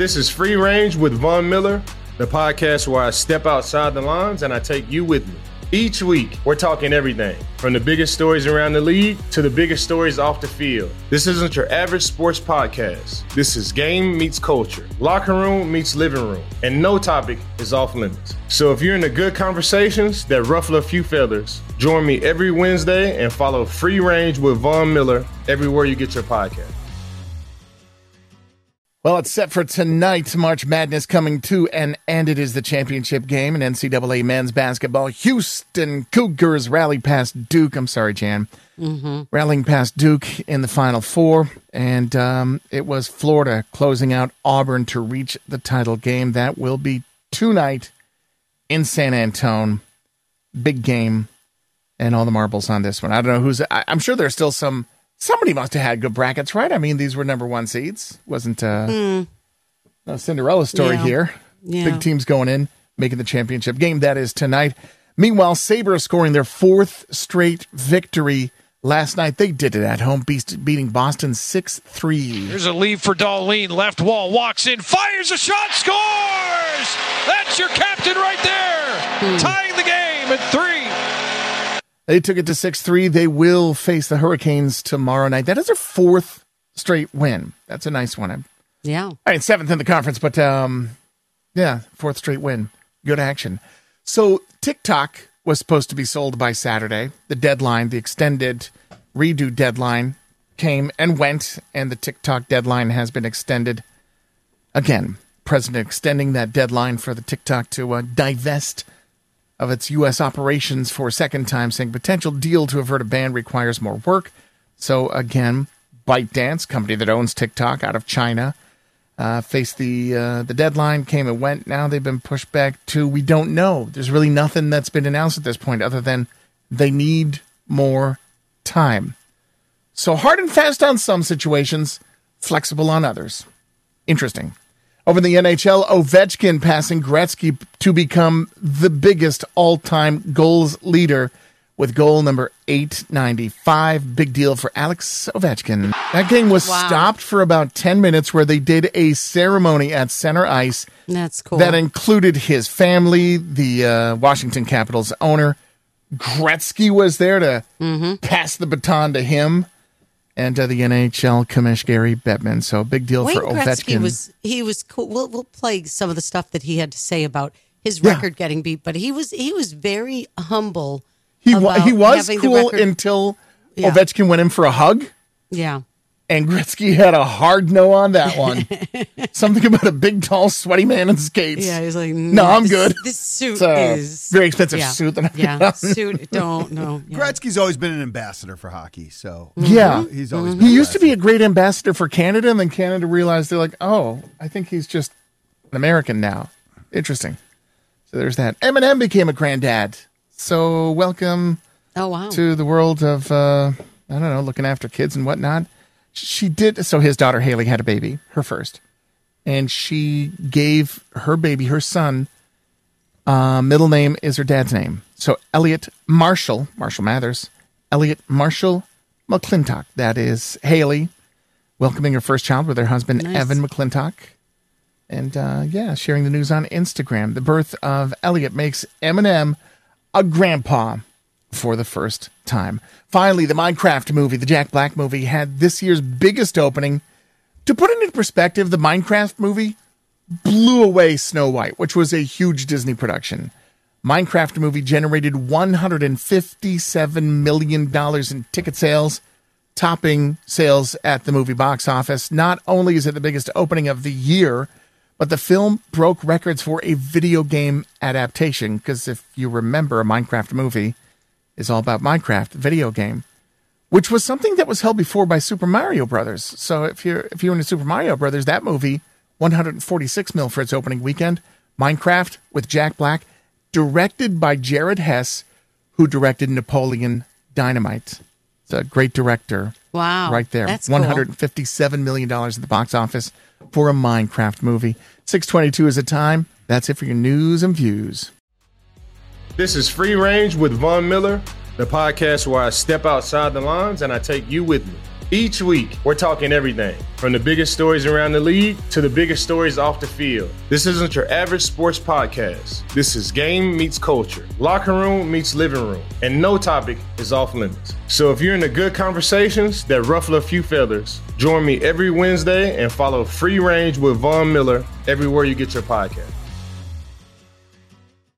This is Free Range with Von Miller, the podcast where I step outside the lines and I take you with me. Each week, we're talking everything from the biggest stories around the league to the biggest stories off the field. This isn't your average sports podcast. This is game meets culture, locker room meets living room, and no topic is off limits. So if you're into good conversations that ruffle a few feathers, join me every Wednesday and follow Free Range with Von Miller everywhere you get your podcast. Well, it's set for tonight. March Madness coming to an end. It is the championship game in NCAA men's basketball. Houston Cougars rallying past Duke. I'm sorry, Jan. Rallying past Duke in the Final Four. And it was Florida closing out Auburn to reach the title game. That will be tonight in San Antonio. Big game. And all the marbles on this one. I don't know who's... I'm sure there's still some... Somebody must have had good brackets, right? I mean, these were number one seeds. Wasn't a Cinderella story here. Yeah. Big teams going in, making the championship game. That is tonight. Meanwhile, Sabres scoring their fourth straight victory last night. They did it at home, beating Boston 6-3. Here's a lead for Dahlin. Left wall, walks in, fires a shot, scores! That's your captain right there. Tying the game at 3. They took it to 6-3. They will face the Hurricanes tomorrow night. That is their fourth straight win. That's a nice one. Yeah. All right, seventh in the conference, but fourth straight win. Good action. So TikTok was supposed to be sold by Saturday. The deadline, the extended redo deadline came and went, and the TikTok deadline has been extended again. President extending that deadline for the TikTok to divest of its U.S. operations for a second time, saying potential deal to avert a ban requires more work. So again, ByteDance, company that owns TikTok out of China, faced the deadline, came and went. Now they've been pushed back to, we don't know. There's really nothing that's been announced at this point other than they need more time. So hard and fast on some situations, flexible on others. Interesting. Over in the NHL, Ovechkin passing Gretzky to become the biggest all-time goals leader with goal number 895. Big deal for Alex Ovechkin. That game was stopped for about 10 minutes where they did a ceremony at center ice. That's cool. That included his family, the Washington Capitals owner. Gretzky was there to pass the baton to him. And the NHL commissioner, Gary Bettman. So big deal Wayne for Ovechkin. He was cool. We'll play some of the stuff that he had to say about his record getting beat, but he was very humble. He was cool until Ovechkin went in for a hug. Yeah. And Gretzky had a hard no on that one. Something about a big, tall, sweaty man in skates. Yeah, he's like, no, I'm good. This suit is very expensive suit. Suit. Don't know. Yeah. Gretzky's always been an ambassador for hockey, so he's always. Been he used to be a great ambassador for Canada, and then Canada realized they're like, oh, I think he's just an American now. Interesting. So there's that. Eminem became a granddad. So welcome. To the world of looking after kids and whatnot. She did. So his daughter Haley had a baby, her first, and she gave her baby, her son, middle name is her dad's name. So Elliot Marshall Mathers, Elliot Marshall McClintock. That is Haley welcoming her first child with her husband, Evan McClintock. And sharing the news on Instagram. The birth of Elliot makes Eminem a grandpa for the first time. Finally, the Minecraft movie, the Jack Black movie, had this year's biggest opening. To put it into perspective, the Minecraft movie blew away Snow White, which was a huge Disney production. Minecraft movie generated $157 million in ticket sales, topping sales at the movie box office. Not only is it the biggest opening of the year, but the film broke records for a video game adaptation, because if you remember, a Minecraft movie is all about Minecraft, the video game, which was something that was held before by Super Mario Brothers. So if you're into Super Mario Brothers, that movie, $146 million for its opening weekend. Minecraft with Jack Black, directed by Jared Hess, who directed Napoleon Dynamite. It's a great director. Wow. Right there. That's $157 million at the box office for a Minecraft movie. 6:22 is the time. That's it for your news and views. This is Free Range with Von Miller, the podcast where I step outside the lines and I take you with me. Each week, we're talking everything from the biggest stories around the league to the biggest stories off the field. This isn't your average sports podcast. This is game meets culture, locker room meets living room, and no topic is off limits. So if you're into good conversations that ruffle a few feathers, join me every Wednesday and follow Free Range with Von Miller everywhere you get your podcast.